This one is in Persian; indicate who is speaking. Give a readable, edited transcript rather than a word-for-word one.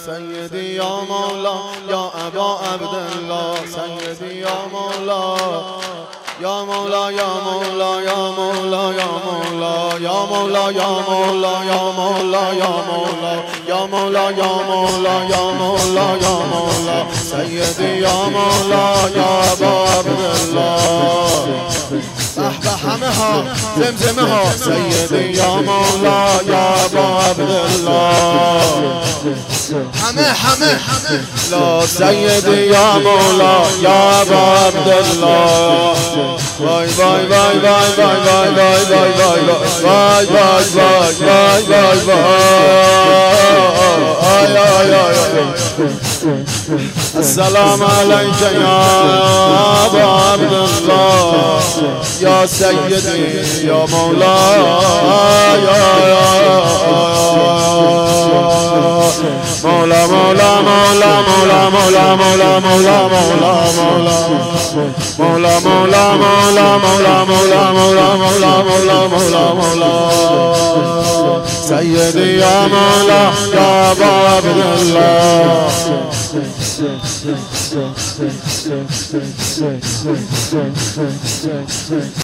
Speaker 1: سيدي يا مولا يا أبا عبد الله سيدي يا مولا يا مولا يا مولا يا مولا يا مولا يا مولا يا مولا يا مولا يا مولا يا مولا يا مولا يا مولا يا مولا سيدي يا مولا يا أبا عبد الله أحبة حمها زمزمها سيدي يا مولا يا أبا عبد الله حمه لا سيدي يا مولا يا أبا عبد الله باي باي باي باي باي باي باي باي باي باي باي باي باي السلام عليك يا أبا عبد الله يا سيدي يا مولاي مولا مولا مولا مولا مولا مولا مولا مولا مولا مولا مولا مولا مولا مولا مولا مولا مولا مولا سيدي يا مولا يا أبا عبد الله